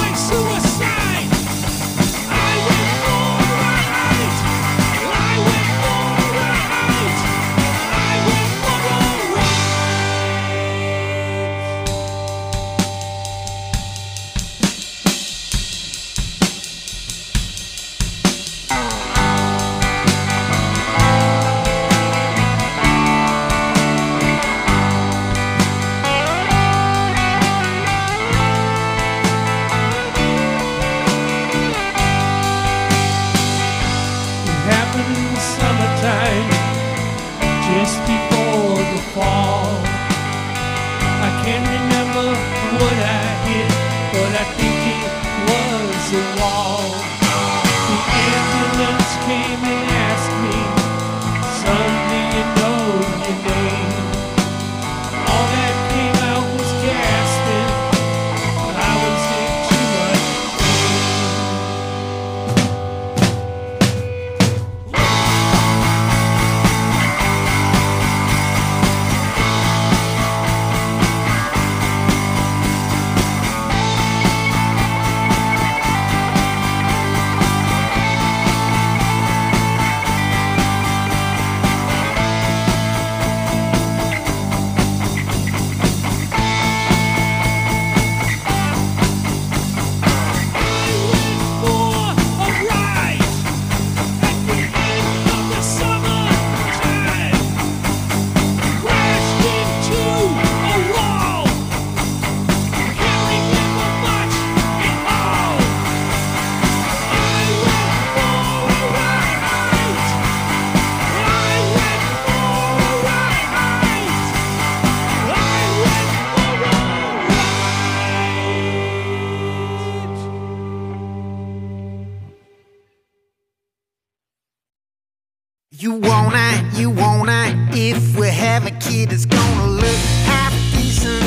You wanna, if we have a kid, it's gonna look half decent,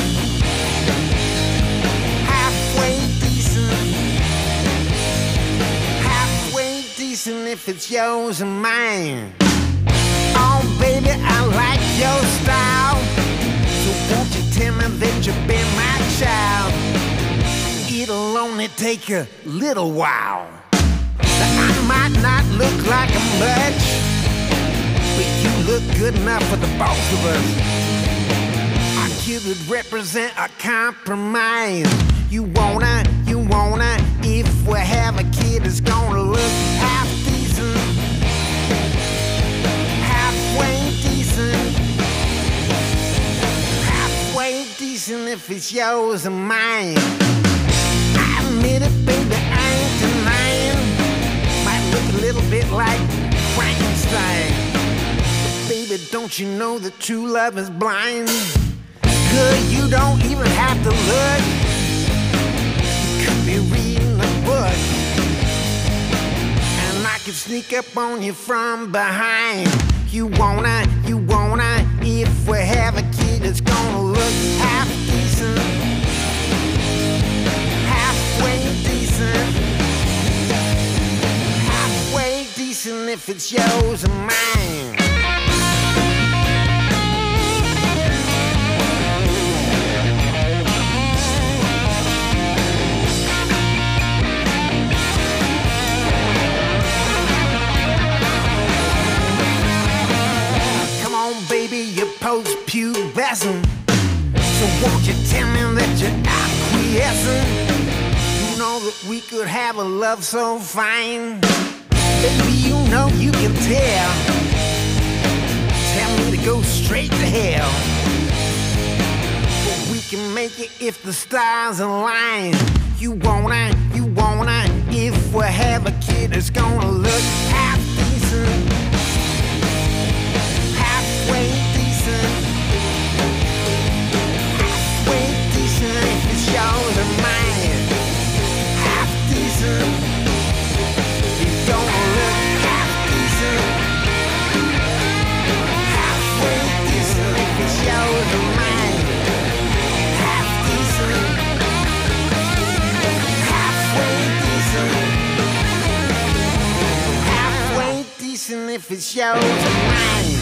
halfway decent, halfway decent if it's yours and mine. Oh baby, I like your style, so won't you tell me that you'll be my child? It'll only take a little while. I might not look like much, but you look good enough for the both of us. Our kid would represent a compromise. You wanna, if we have a kid, it's gonna look half decent, halfway decent, halfway decent if it's yours and mine. I admit it, baby, I ain't denying. Might look a little bit like Frankenstein. Baby, don't you know that true love is blind? Good, you don't even have to look. You could be reading a book, and I could sneak up on you from behind. You wanna, if we have a kid, it's gonna look half decent, halfway decent, halfway decent if it's yours and mine. Baby, you're post-pubescent, so won't you tell me that you're acquiescent? You know that we could have a love so fine. Baby, you know you can tell. Tell me to go straight to hell, but we can make it if the stars align. You wanna, if we have a kid, it's gonna look half decent, halfway decent, halfway decent if it's yours and mine. Half decent, it's gonna look half decent, halfway decent if it's yours and mine. Half decent, halfway decent, halfway decent if it's yours and mine.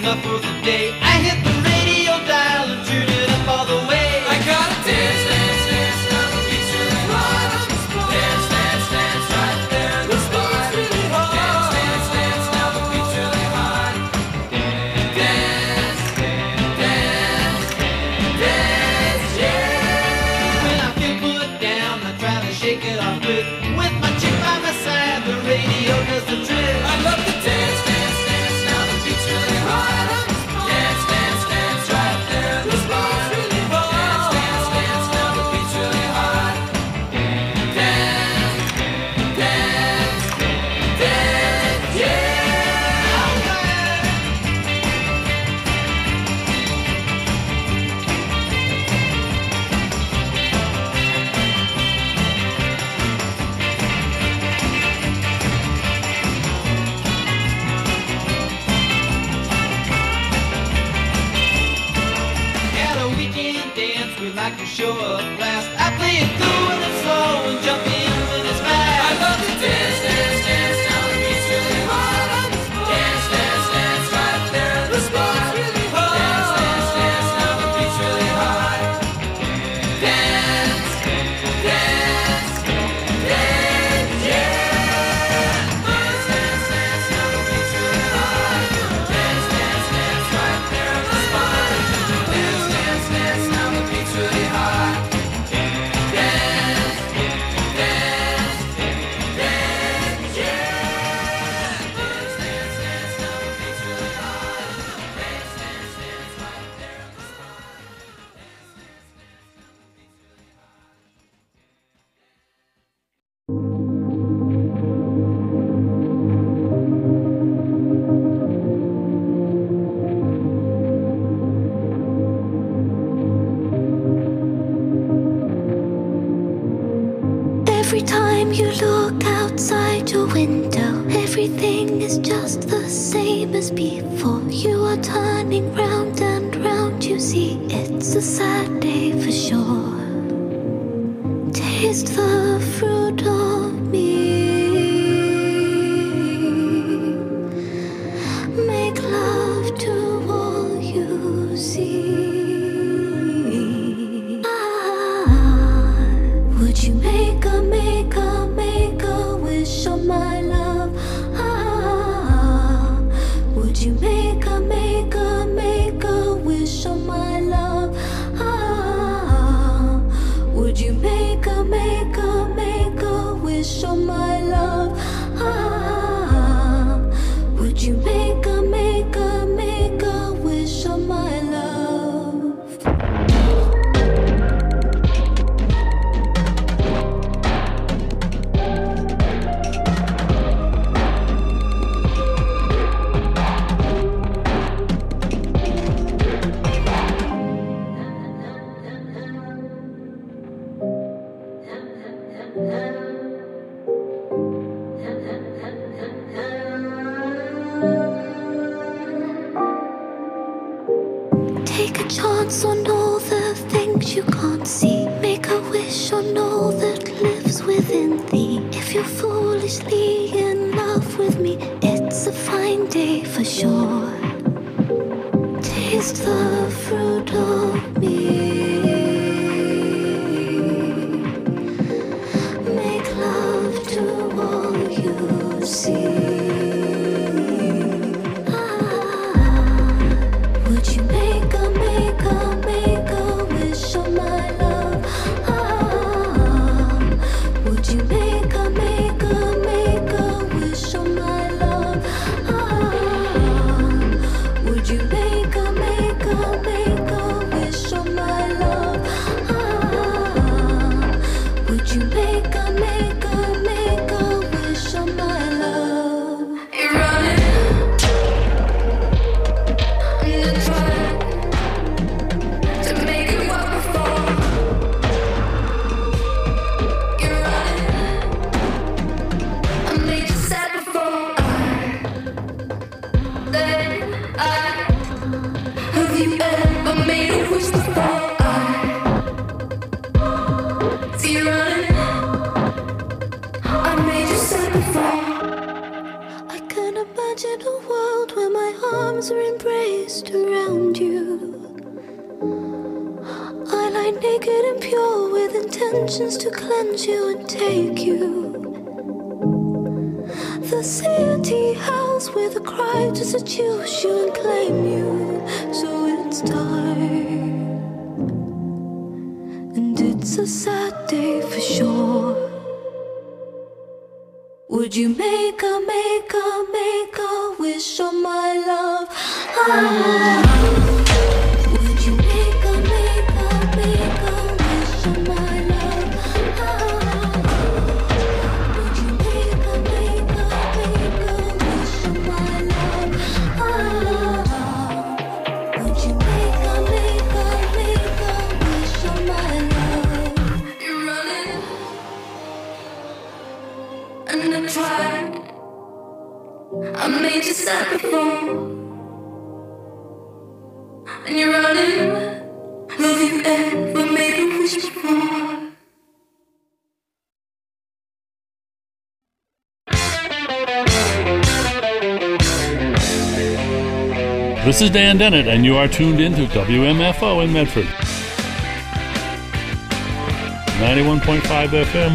enough for the day. I hit the radio dial and tune it up all the way. I gotta dance, dance, dance, now the beat's really hot. Dance, dance, dance, right there in the spot. Dance, dance, dance, now the beat's really hot. Dance, dance, dance, dance, yeah. When I feel put down, I try to shake it off with my chick by my side. The radio does the trick. I love to dance, dance, dance, now the beat's really hot. Dance, dance, dance, right there in the spot. Dance, dance, dance, now the beat's really hot. Dance, dance, dance, yeah. At a weekend dance, we like to show up last. I play it cool when it's slow and jump in when it's fast. I love to dance, dance, dance, now the beat's really hot. Dance, dance, dance, right there in the spot. Dance, dance, dance, now the beat's really hot. Dance, dance, dance, yeah. Dance, dance, dance, now the beat's really hot. Dance, dance, dance, right there in the spot. Dance, dance, dance, now the beat's really hot. Dance, dance, dance, yeah. Dance, dance, dance, now the beat's really hot. Dance, dance, dance, right there in the spot. Every time you look outside your window, everything is just the same as before. You are turning round and round, you see it's a sad day for sure. Taste the fruit of me, make love to all you see. Would you make a wish on my love? Would you make a wish on my love? Would you make a wish on my love? Would you make a wish on my love? Take a chance on all the things you can't see. Make a wish on all that lives within thee. If you're foolishly in love with me, it's a fine day for sure. Taste the fruit of me, make love to all you see. Would you make a wish on my love? Would you make a wish on my love? Would you make a wish on my love? Would you make a wish on my love? arms are embraced around you. I lie naked and pure with intentions to cleanse you and take you. The city house with a cry to seduce you and claim you. So it's time, and it's a sad day for sure. Would you make a wish on my love? Would you make a wish on my love? Would you make a wish on my love? Would you make a wish on my love? You're running and I tried. I made you sad before, and you're running. Have you ever made a wish before? This is Dan Dennett, and you are tuned into WMFO in Medford. 91.5 FM.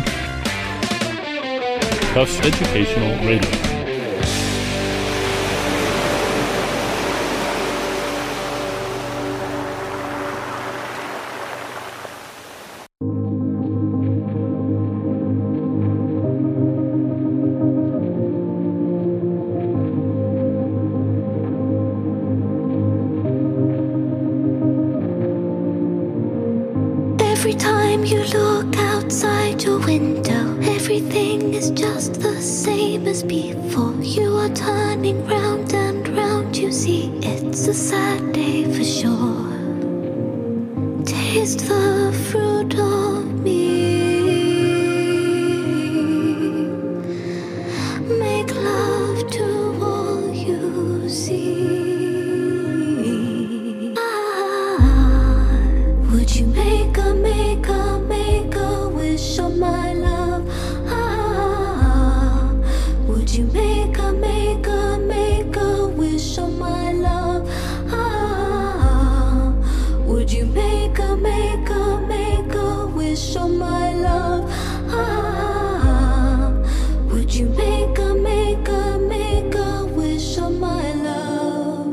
Tufts Educational Radio. Every time you look outside your window, everything is just the same as before. You are turning round and round, you see it's a sad day for sure. Taste the fruit of me, make love to all you see. Would you make a wish on my love? Would you make a wish on my love? Would you make a wish on my love? Would you make a wish on my love?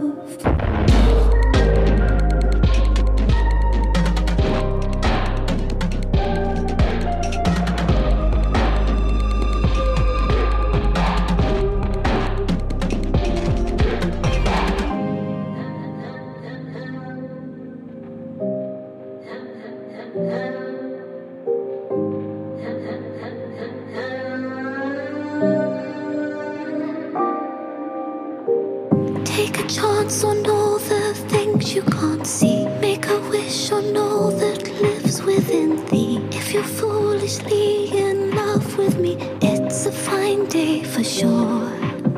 Take a chance on all the things you can't see. Make a wish on all that lives within thee. If you're foolishly in love with me, it's a fine day for sure.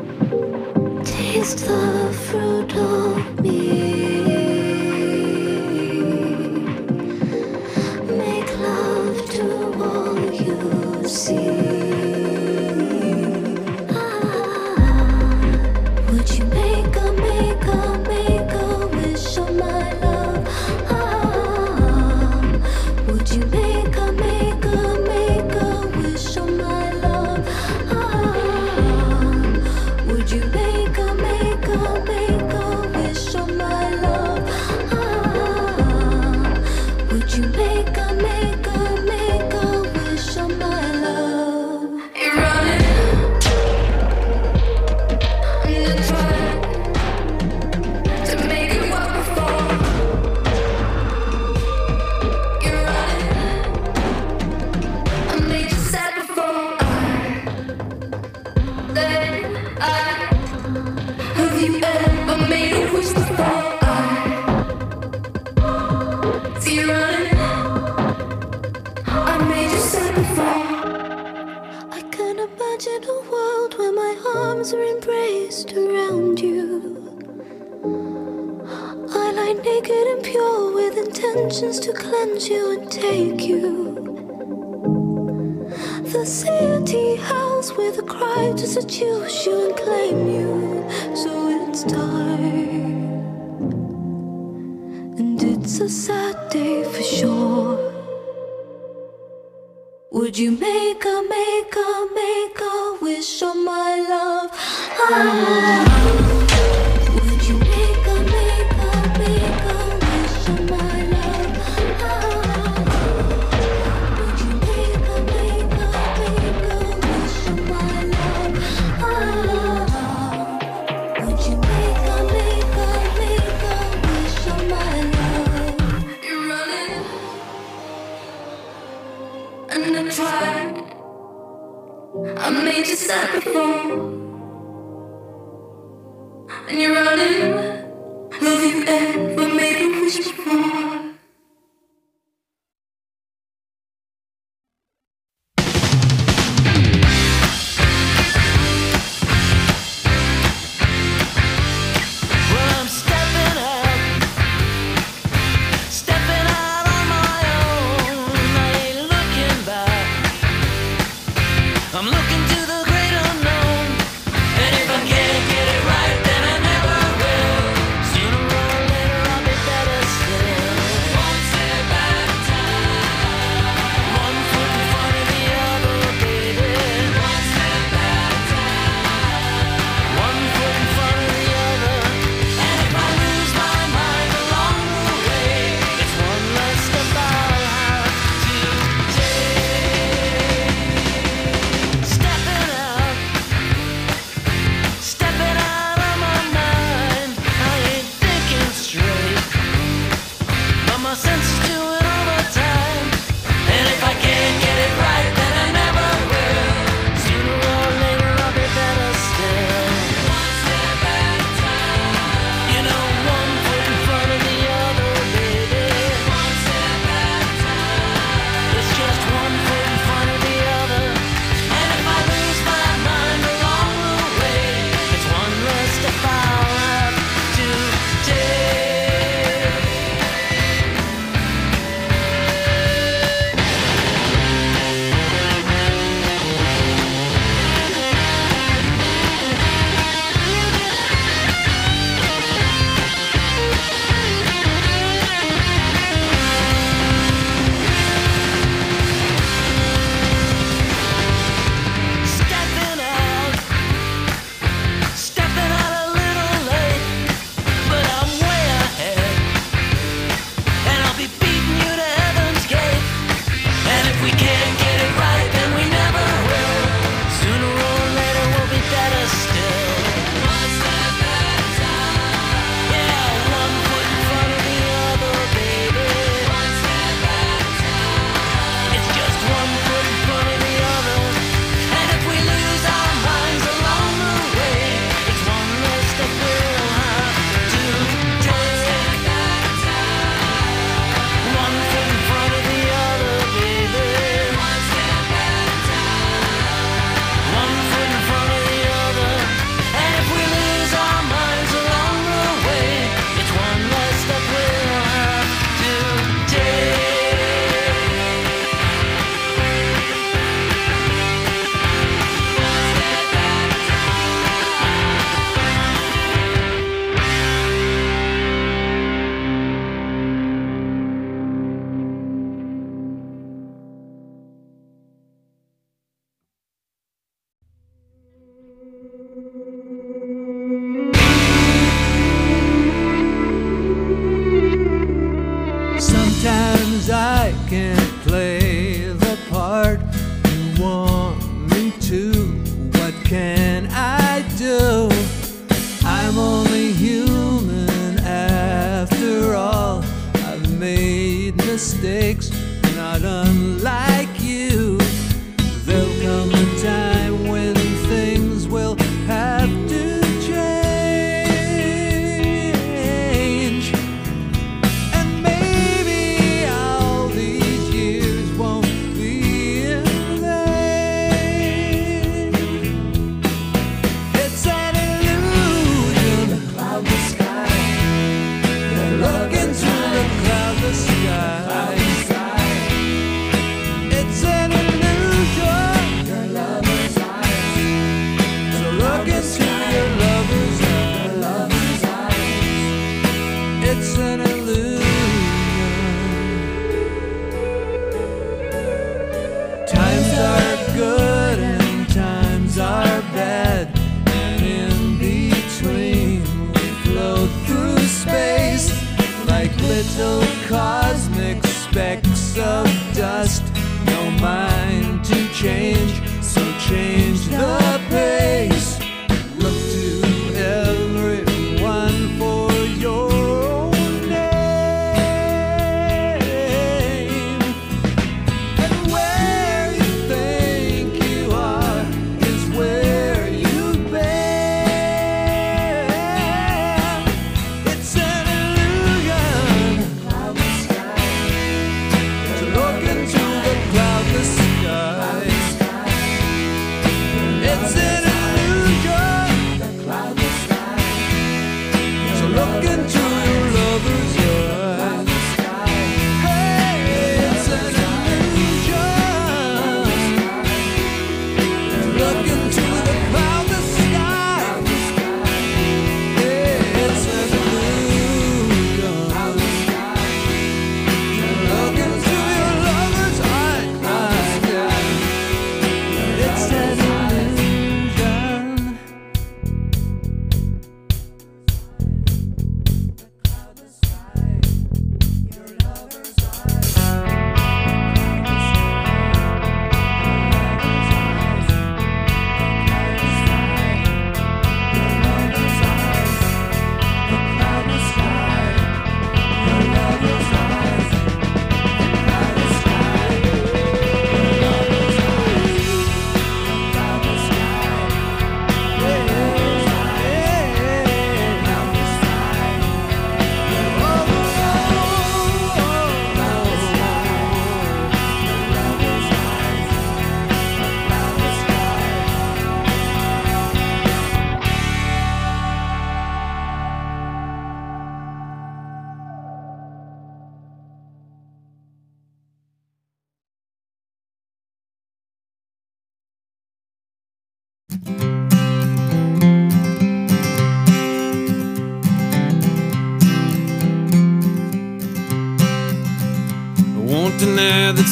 Taste the fruit of me, make love to all you see. Would you make a wish on my love? Would you make a wish on my love? Would you make a wish on my love? Would you make a wish on my love? You're running and I tried to make it work before. You're running, I made you sad before. Have you ever made a wish before? See you running, I made you sad before. I can imagine a world where my arms are embraced around you. I lie naked and pure with intentions to cleanse you and take you. The city house with a cry to seduce you and claim you. So it's time, and it's a sad day for sure. Would you make a wish on my love? Would you make a wish on my love? Would you make a wish on my love? Would you make a wish on my love? You're running and I'm trying. I made you sacrifice. And you're running. Have you ever made a wish before? Well, I'm stepping out on my own. I ain't looking back. I'm looking to the great unknown. And if I can't get it right, then I never will. Sooner or later I'll be better still.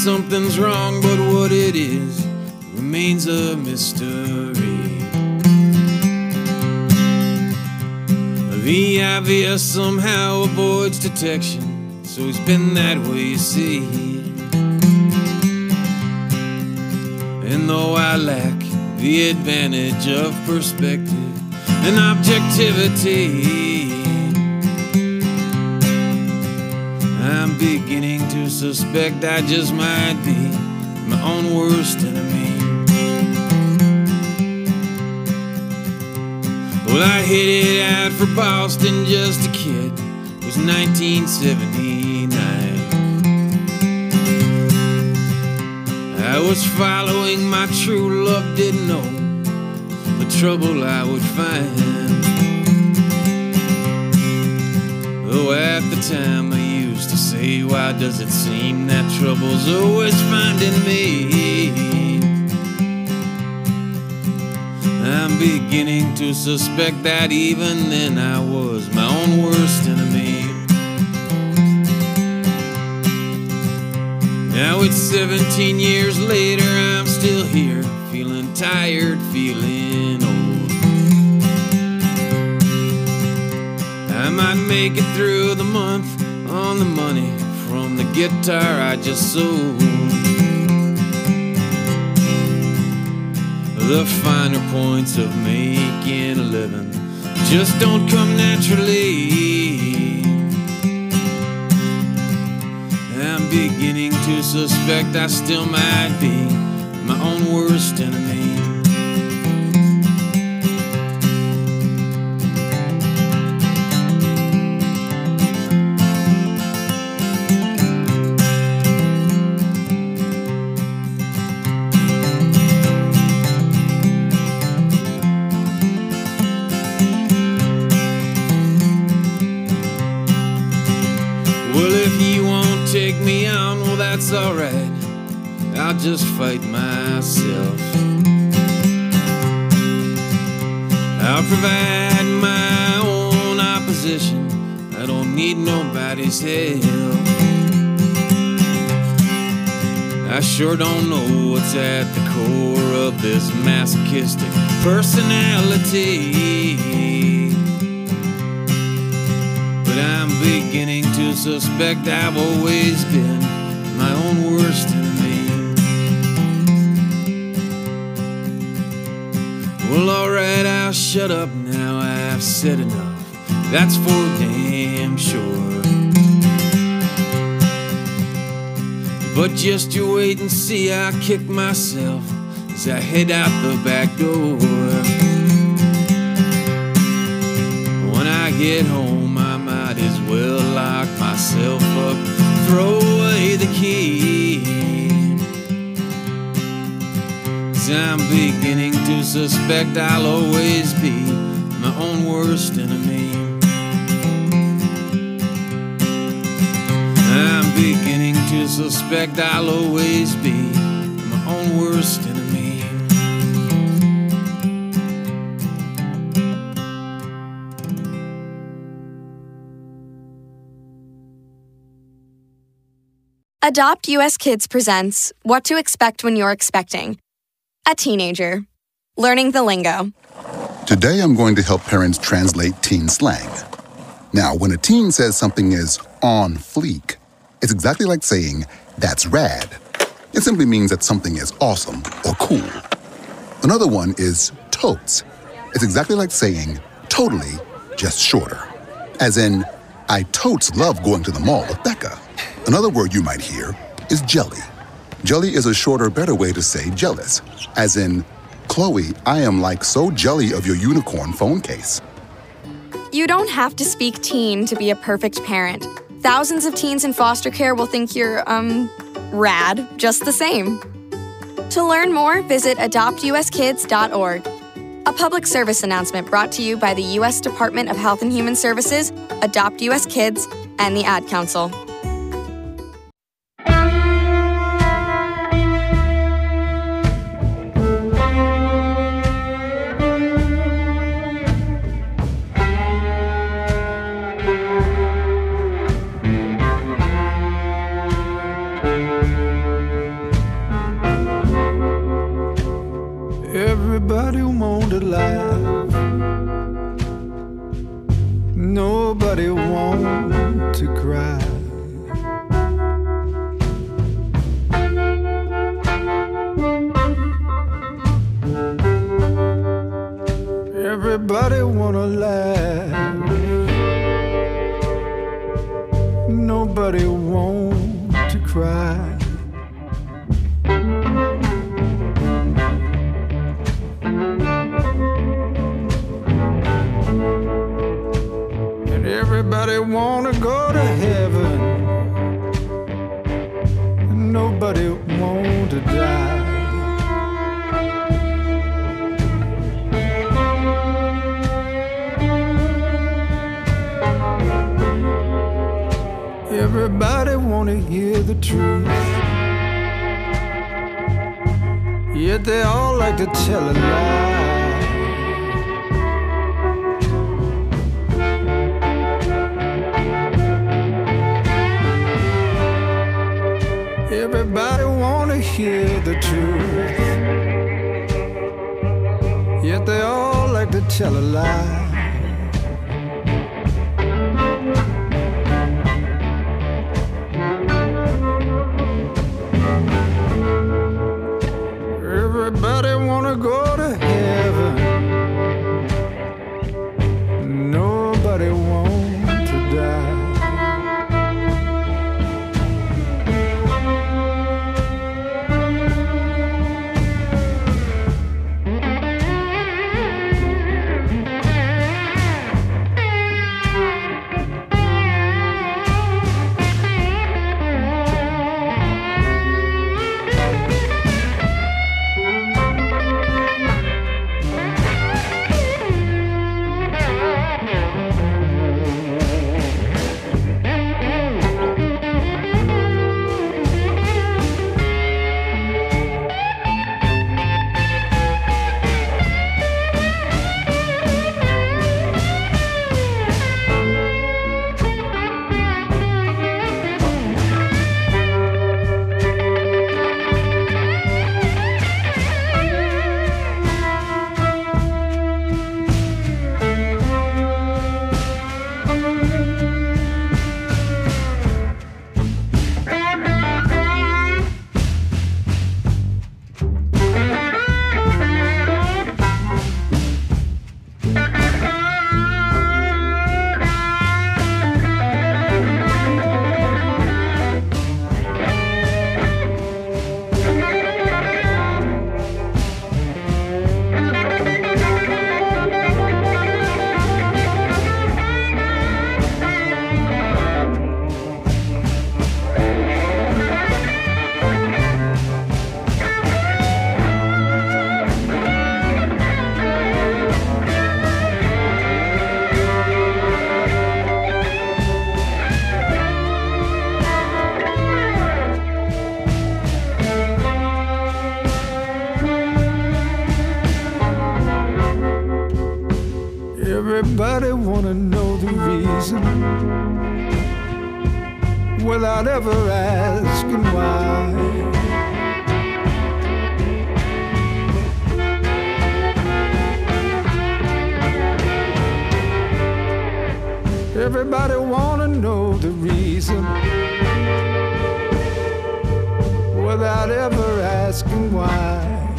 something's wrong, but what it is remains a mystery. The obvious somehow avoids detection, so it's been that way, you see. And though I lack the advantage of perspective and objectivity, I'm beginning to suspect I just might be my own worst enemy. Well, I headed out for Boston, just a kid. It was 1979. I was following my true love, didn't know the trouble I would find. Though at the time I used to say, why does it seem that trouble's always finding me? I'm beginning to suspect that even then I was my own worst enemy. Now it's 17 years later, I'm still here, feeling tired, feeling old. I might make it through the month on the money from the guitar I just sold. The finer points of making a living just don't come naturally. I'm beginning to suspect I still might be my own worst enemy. Take me on, well that's alright, I'll just fight myself. I'll provide my own opposition, I don't need nobody's help. I sure don't know what's at the core of this masochistic personality, but I'm beginning to suspect I've always been my own worst enemy. Well, alright, I'll shut up now, I've said enough, that's for damn sure. But just you wait and see, I'll kick myself as I head out the back door. When I get home, I might as well lock myself up, throw away the key. 'Cause I'm beginning to suspect I'll always be my own worst enemy. I'm beginning to suspect I'll always be my own worst enemy. Adopt US Kids presents What to Expect When You're Expecting. A teenager. Learning the lingo. Today I'm going to help parents translate teen slang. Now, when a teen says something is on fleek, it's exactly like saying, that's rad. It simply means that something is awesome or cool. Another one is totes. It's exactly like saying, totally, just shorter. As in, I totes love going to the mall with Becca. Another word you might hear is jelly. Jelly is a shorter, better way to say jealous. As in, Chloe, I am like so jelly of your unicorn phone case. You don't have to speak teen to be a perfect parent. Thousands of teens in foster care will think you're, rad, just the same. To learn more, visit adoptuskids.org. A public service announcement brought to you by the U.S. Department of Health and Human Services, Adopt US Kids, and the Ad Council. laugh. Nobody want to cry. Everybody wanna laugh. Nobody want to cry. And everybody wanna go to heaven. And nobody want to die. Everybody wanna hear the truth, yet they all like to tell a lie. Everybody wanna hear the truth, yet they all like to tell a lie. Everybody wanna go to heaven. Nobody want to die. Everybody wanna know the reason without ever asking why. Everybody wanna know the reason without ever asking why.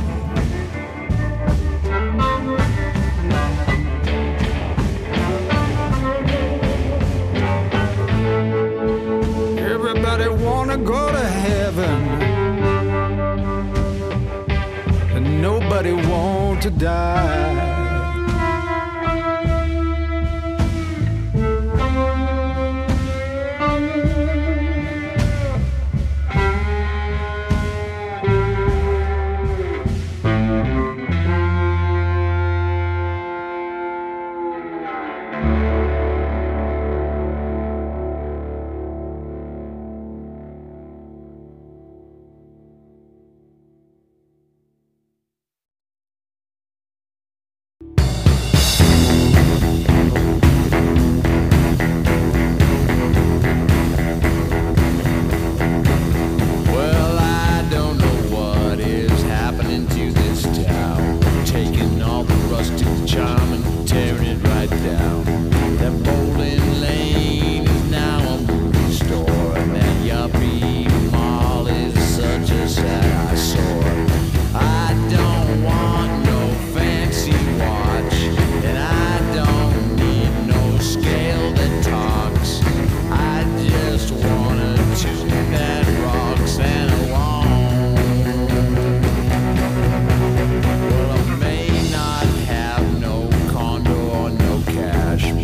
Everybody wanna go to heaven, and nobody want to die. down. That bowling lane is now a movie store, and that yuppie mall is such a sad eyesore. I don't want no fancy watch, and I don't need no scale that talks. I just want a tune that rocks and alone. Well, I may not have no condo or no cash,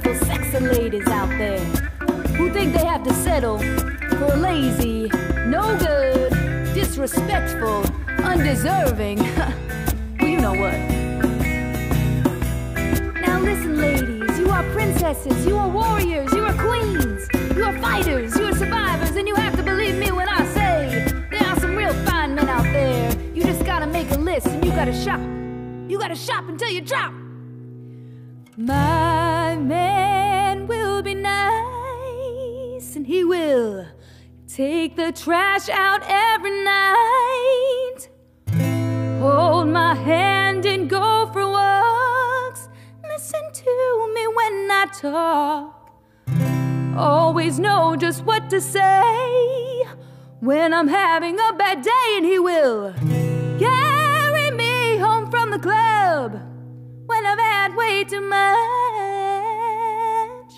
beautiful, sexy ladies out there who think they have to settle for lazy, no good, disrespectful, undeserving. Well, you know what. Now listen, ladies, you are princesses, you are warriors, you are queens, you are fighters, you are survivors, and you have to believe me when I say there are some real fine men out there. You just gotta make a list and you gotta shop. You gotta shop until you drop. My man will be nice, and he will take the trash out every night. Hold my hand and go for walks. Listen to me when I talk. Always know just what to say when I'm having a bad day, and he will carry me home from the club when I've had way too much.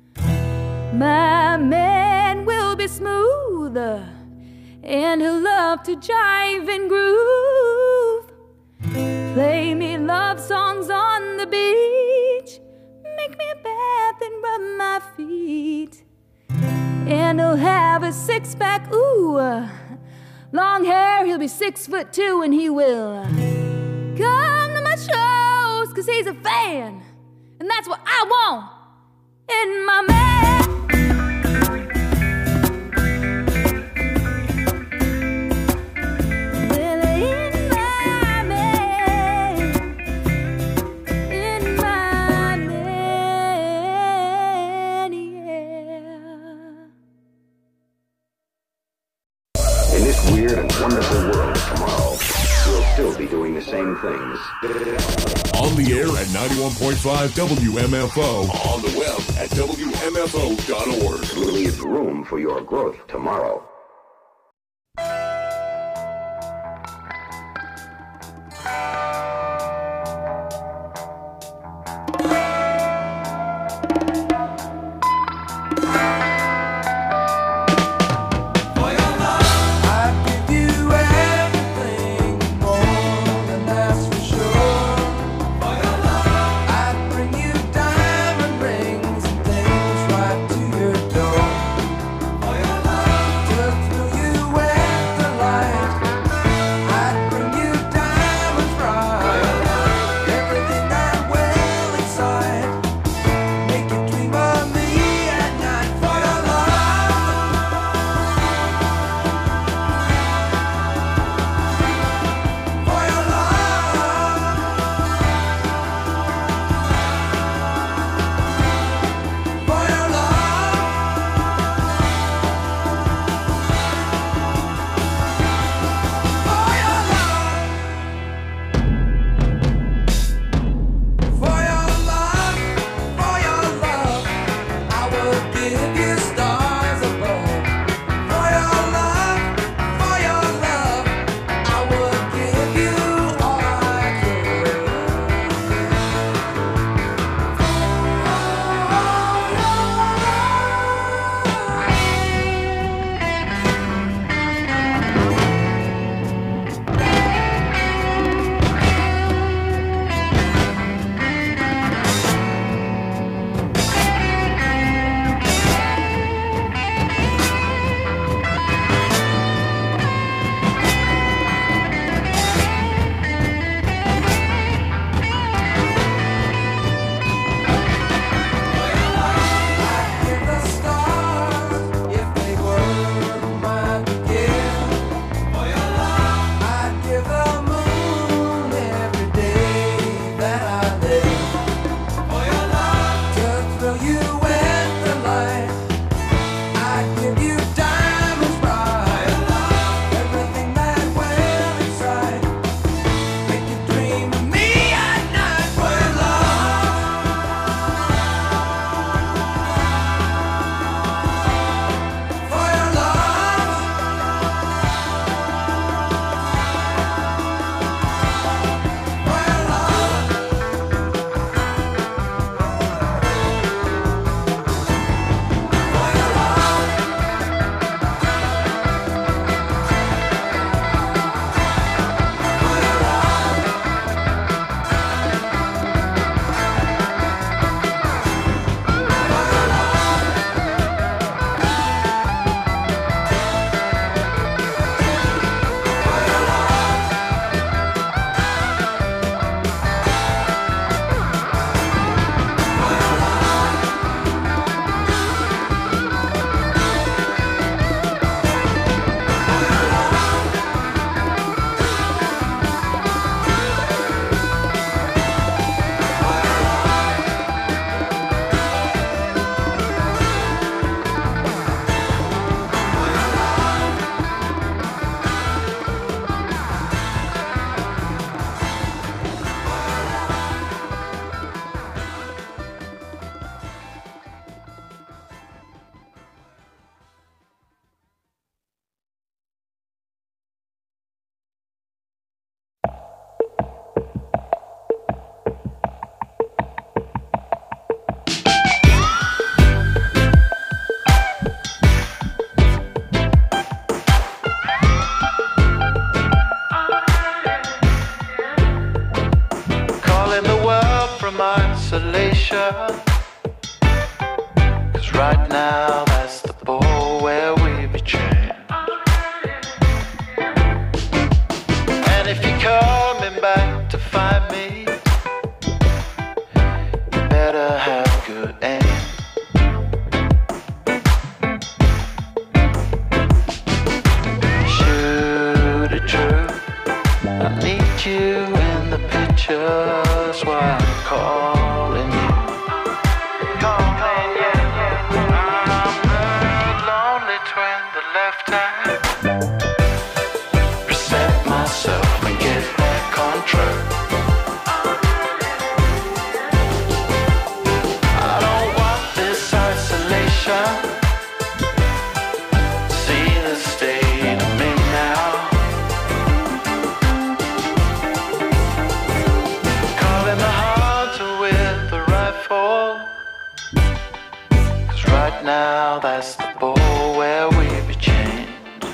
My man will be smooth, and he'll love to jive and groove. Play me love songs on the beach, make me a bath and rub my feet. And he'll have a six-pack, ooh, long hair, he'll be 6'2", and he will come to my shows, 'cause he's a fan, and that's what I want in my man. Well, in my man, in my man, yeah. In this weird and wonderful world tomorrow, we'll still be doing the same things. On the air at 91.5 WMFO. On the web at WMFO.org. Leave room for your growth tomorrow. picture. 'Cause right now that's the ball where we be trained. And if you're coming back to find me, you better have good aim. Shoot it true, I need you in the picture, that's why I'm calling you. Calling you. I'm the lonely twin, the left hand. Reset myself and get back on track. I don't want this isolation. See the state I'm in now. Calling the hunter with the rifle. 'Cause right now that's the ball where we be chained.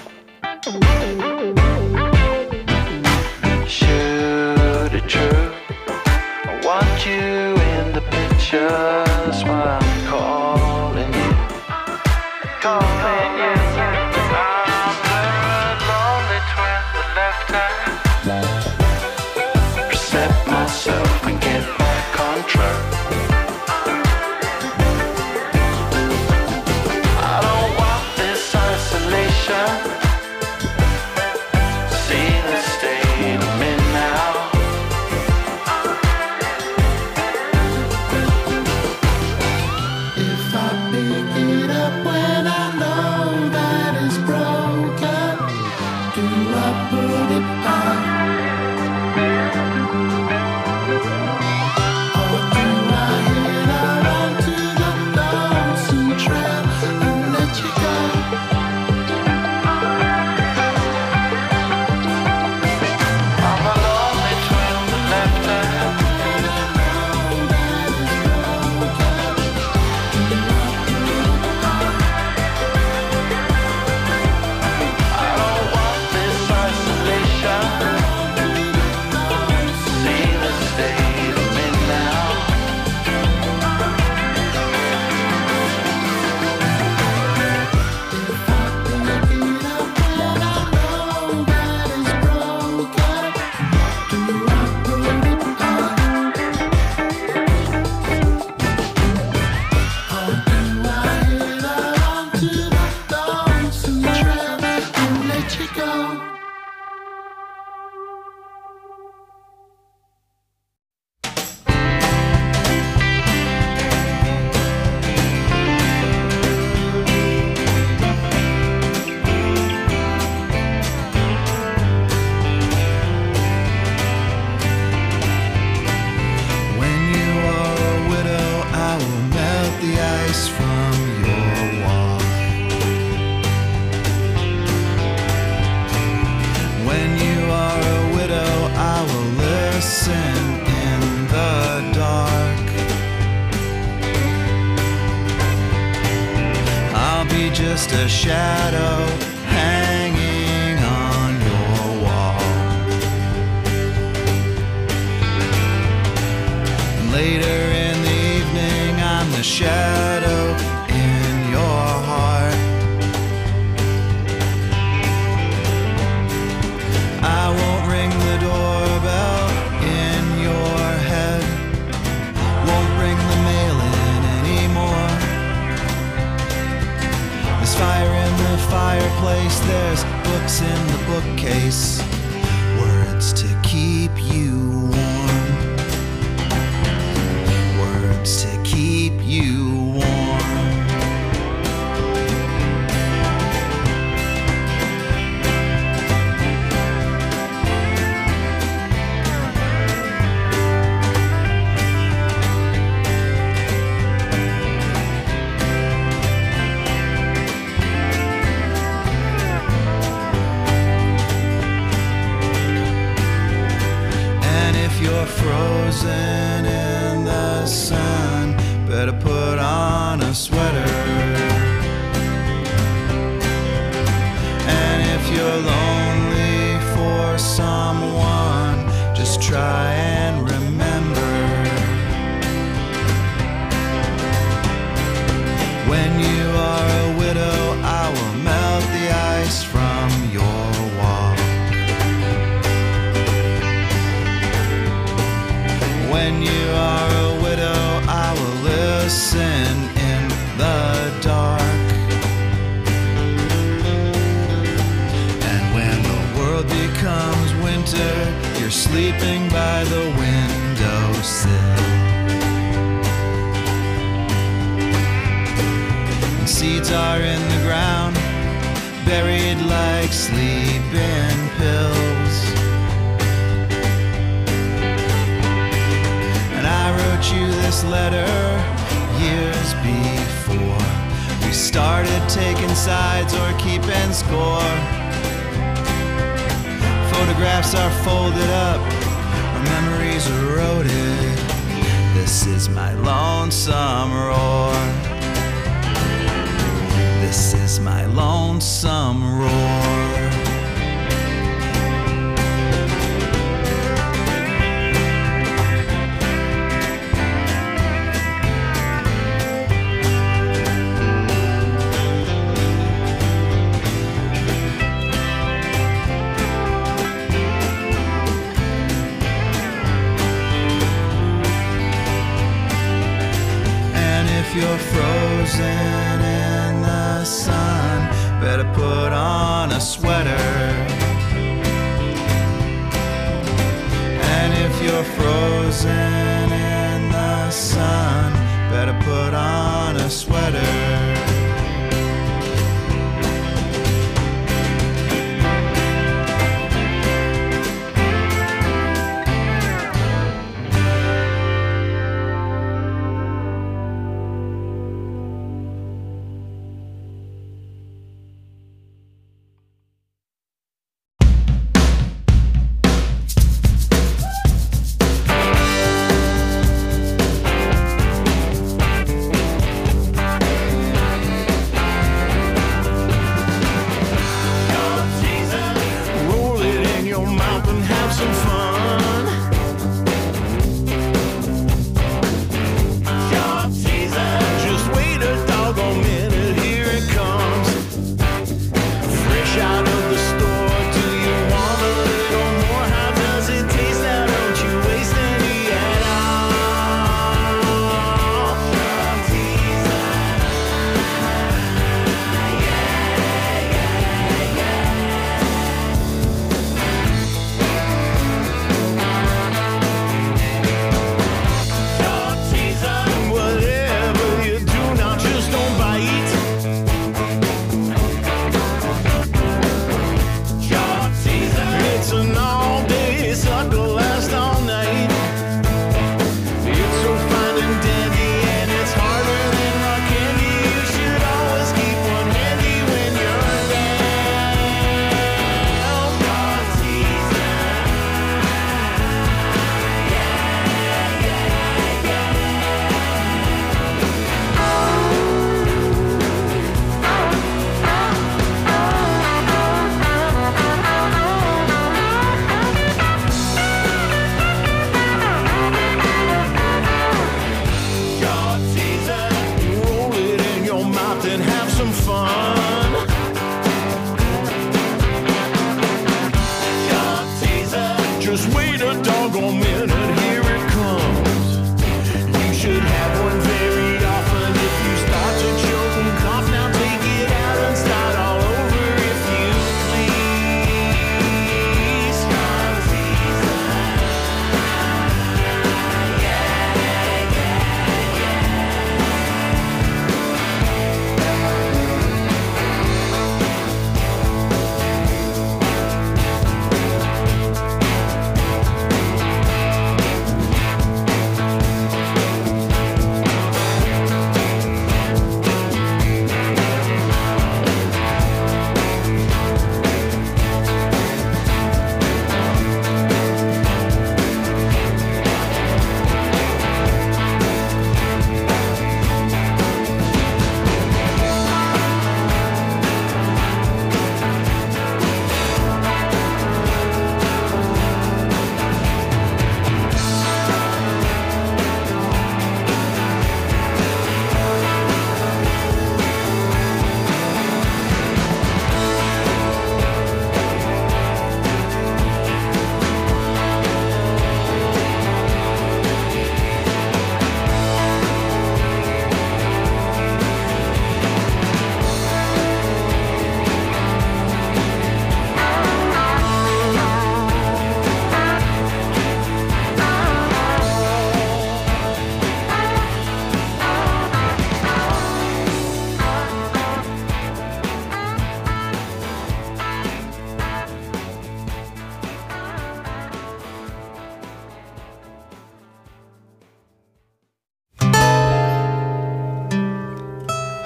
Shoot it true, I want you in the picture, that's why I'm calling you. Calling you. I'm the lonely twin, the left hand. Reset myself and get back on track. I don't want this isolation. See the state I'm in now. If I pick it up when I know that it's broken, do I put it back? Or do I hit out onto the lonesome trail and let you go? I'm a lonely twin, the left hand. I don't want this isolation. See the state I'm in now. When you are a widow, I will melt the ice from your wall. When you are a widow, I will listen in the dark. I'll be just a shadow hanging on your wall. Later in the evening, I'm the shadow in your heart. I won't ring the doorbell in your head. Won't bring the mail in anymore. There's fire in the fireplace, there's books in the bookcase. Words to keep you warm. Words to keep you warm. And if you're frozen in the sun, better put on a sweater. And if you're lonely for someone, just try and remember sleeping by the windowsill. And seeds are in the ground, buried like sleeping pills. And I wrote you this letter years before we started taking sides or keeping score. Photographs are folded up, our memories eroded. This is my lonesome roar. This is my lonesome roar. You're frozen in the sun, better put on a sweater. And if you're frozen in the sun, better put on a sweater.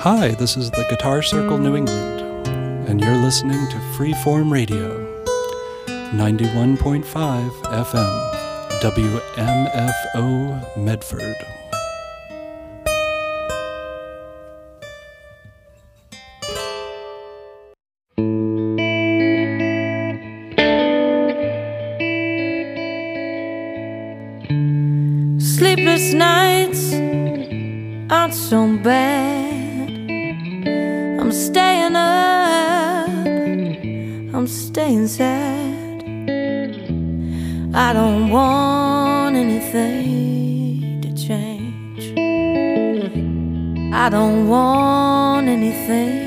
Hi, this is the Guitar Circle New England, and you're listening to Freeform Radio, 91.5 FM, WMFO Medford. Sleepless nights aren't so bad. I'm staying up, I'm staying sad. I don't want anything to change. I don't want anything